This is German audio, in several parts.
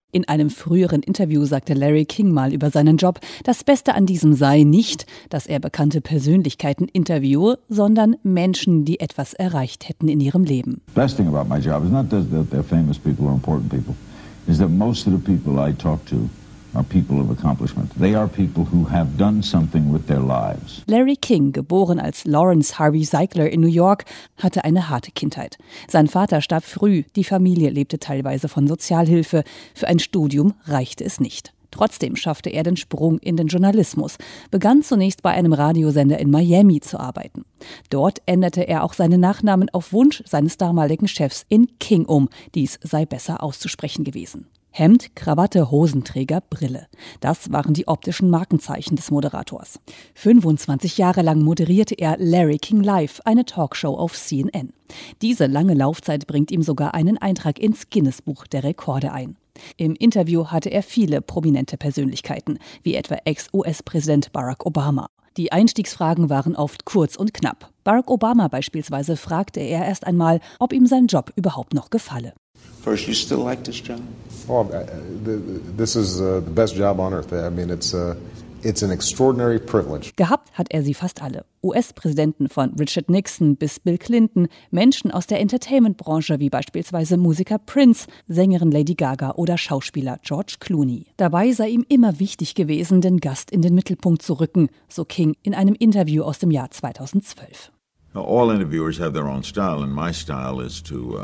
In einem früheren Interview sagte Larry King mal über seinen Job, das Beste an diesem sei nicht, dass er bekannte Persönlichkeiten interviewe, sondern Menschen, die etwas erreicht hätten in ihrem Leben. Best thing about my job is not that they're famous people or important people, is that most of the people I talk to are people of accomplishment. They are people who have done something with their lives. Larry King, geboren als Lawrence Harvey Zeigler in New York, hatte eine harte Kindheit. Sein Vater starb früh, die Familie lebte teilweise von Sozialhilfe. Für ein Studium reichte es nicht. Trotzdem schaffte er den Sprung in den Journalismus, begann zunächst bei einem Radiosender in Miami zu arbeiten. Dort änderte er auch seinen Nachnamen auf Wunsch seines damaligen Chefs in King um. Dies sei besser auszusprechen gewesen. Hemd, Krawatte, Hosenträger, Brille. Das waren die optischen Markenzeichen des Moderators. 25 Jahre lang moderierte er Larry King Live, eine Talkshow auf CNN. Diese lange Laufzeit bringt ihm sogar einen Eintrag ins Guinness-Buch der Rekorde ein. Im Interview hatte er viele prominente Persönlichkeiten, wie etwa Ex-US-Präsident Barack Obama. Die Einstiegsfragen waren oft kurz und knapp. Barack Obama beispielsweise fragte er erst einmal, ob ihm sein Job überhaupt noch gefalle. First, you still like this job? Oh, this is the best job on earth. I mean, it's an extraordinary privilege. Gehabt hat er sie fast alle. US-Präsidenten von Richard Nixon bis Bill Clinton, Menschen aus der Entertainment-Branche wie beispielsweise Musiker Prince, Sängerin Lady Gaga oder Schauspieler George Clooney. Dabei sei ihm immer wichtig gewesen, den Gast in den Mittelpunkt zu rücken, so King in einem Interview aus dem Jahr 2012. All interviewers have their own style, and my style is to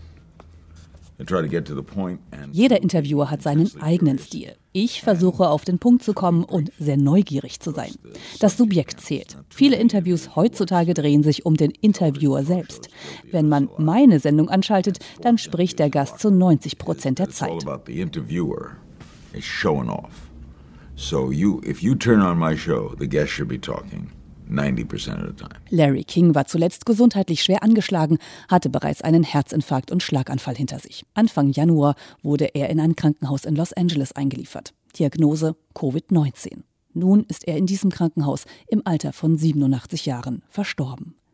Jeder Interviewer hat seinen eigenen Stil. Ich versuche, auf den Punkt zu kommen und sehr neugierig zu sein. Das Subjekt zählt. Viele Interviews heutzutage drehen sich um den Interviewer selbst. Wenn man meine Sendung anschaltet, dann spricht der Gast zu 90% der Zeit. So if you turn on my show, the guest should be talking. 90% of the time. Larry King war zuletzt gesundheitlich schwer angeschlagen, hatte bereits einen Herzinfarkt und Schlaganfall hinter sich. Anfang Januar wurde er in ein Krankenhaus in Los Angeles eingeliefert. Diagnose Covid-19. Nun ist er in diesem Krankenhaus im Alter von 87 Jahren verstorben.